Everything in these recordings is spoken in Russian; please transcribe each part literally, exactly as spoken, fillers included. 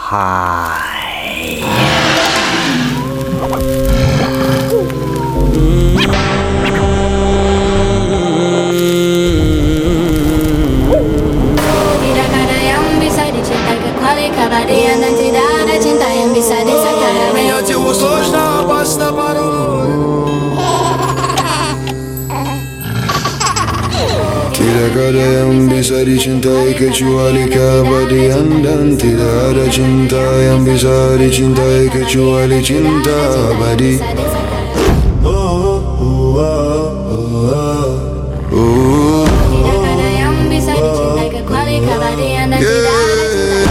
high. Tidak ada yang bisa dicintai kecuali keabadian dan tidak ada cinta yang bisa disakiti. Менять его сложно, опасно порой. Tidak ada yang bisa dicintai kecuali keabadian dan tidak ada cinta yang bisa dicintai kecuali cinta abadi. Oh, oh, oh, oh, oh. Tidak ada yang bisa dicintai kecuali keabadian dan tidak ada cinta.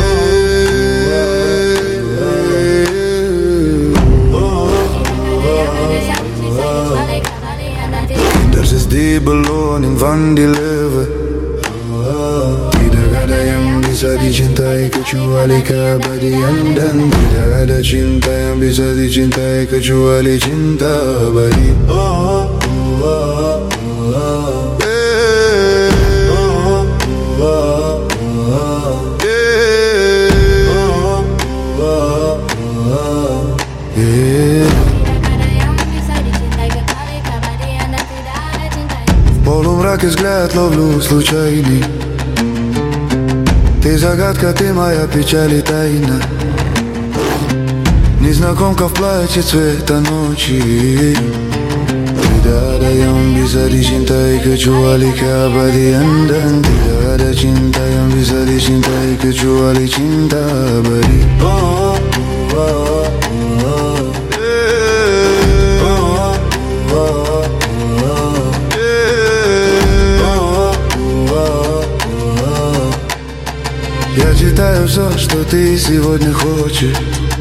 Er is die beloning van die leven. Tidak ada yang bisa dicintai kecuali keabadian dan tidak ada cinta yang bisa dicintai kecuali cinta abadi. Oh, oh, oh, oh, oh. Yeah. Oh, oh, oh, oh. Yeah. Oh, oh, oh, oh. Yeah. В полумраке взгляд ловлю случайный. Ты загадка, ты моя печаль и тайна. Незнакомка в платье цвета ночи. Tidak ada yang bisa dicintai kecuali keabadian dan tidak ada cinta yang bisa dicintai kecuali cinta abadi. Oh, oh, oh, oh. Я читаю все, что ты сегодня хочешь.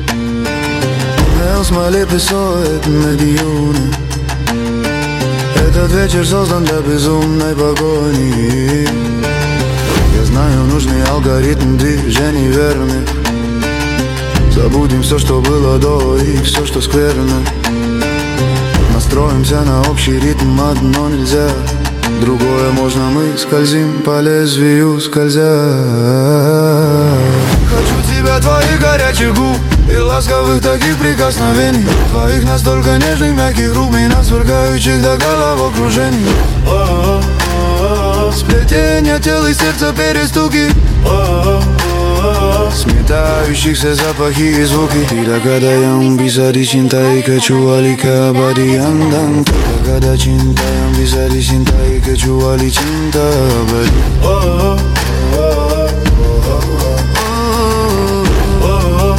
Эл смоли писает на дюны. Этот вечер создан для безумной погони. Я знаю нужный алгоритм движений верный. Забудем все, что было до и все, что скверно. Настроимся на общий ритм, одно нельзя. Другое можно, мы скользим по лезвию, скользя. Хочу тебя, твоих горячих губ и ласковых таких прикосновений. Твоих настолько нежных, мягких рук, меня свергающих до головокружений. Сплетение тел и сердца перестуки. Сметающихся запахи и звуки. Tidak ada yang bisa dicintai kecuali keabadian dan tidak ada cinta yang bisa dicintai kecuali cinta abadi. Oh, oh, oh, oh, oh,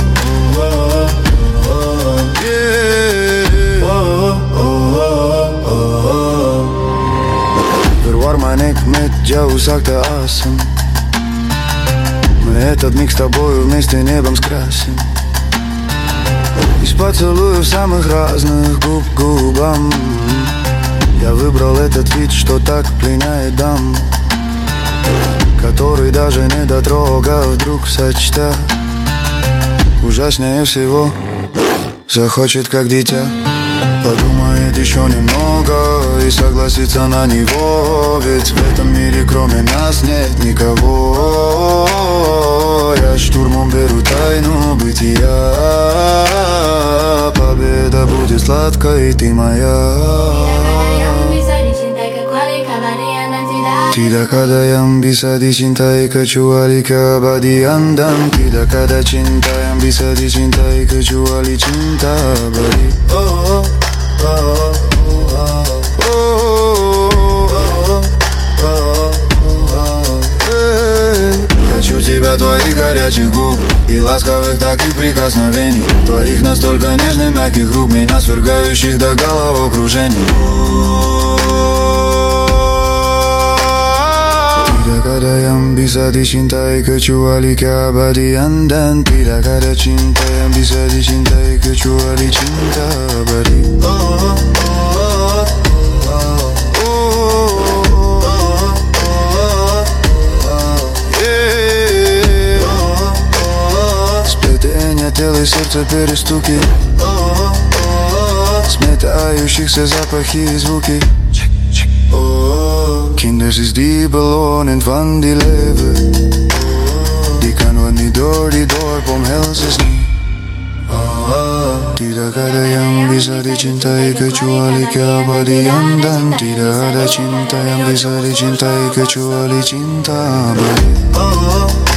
oh, yeah. Oh, oh, oh, oh. Verwarma nekmet jauh sakta asam. Мы этот миг с тобою вместе небом скрасим. Из поцелуев самых разных губ к губам. Я выбрал этот вид, что так пленяет дам, который даже не дотрога вдруг сочта. Ужаснее всего захочет как дитя. Подумает еще немного и согласится на него. Ведь в этом мире кроме нас нет никого. Я штурмом беру тайну бытия. Победа будет сладкой, ты моя. Tidak ada yang bisa dicintai kecuali keabadian dan tidak ada cinta yang bisa dicintai kecuali cinta abadi. Oh, oh, oh, oh, oh, oh, oh. Хочу тебя, твоих горячих губ и ласковых таких прикосновений. Твоих настолько нежных, мягких рук, меня свергающих до головокружений. Tidak ada yang bisa dicintai kecuali keabadian dan tidak ada cinta yang bisa dicintai kecuali cinta abadi. Oh, oh, oh, oh, oh, oh, yeah. Сплетение тел и сердца перестуки. Сметающихся запахи и звуки. Kinders is die beloning van die leven. Di kan wanti door di door pomhelses ni. Tidak ada yang bisa dicintai kecuali keabadian. Dan tidak ada cinta yang bisa dicintai kecuali cinta abadi.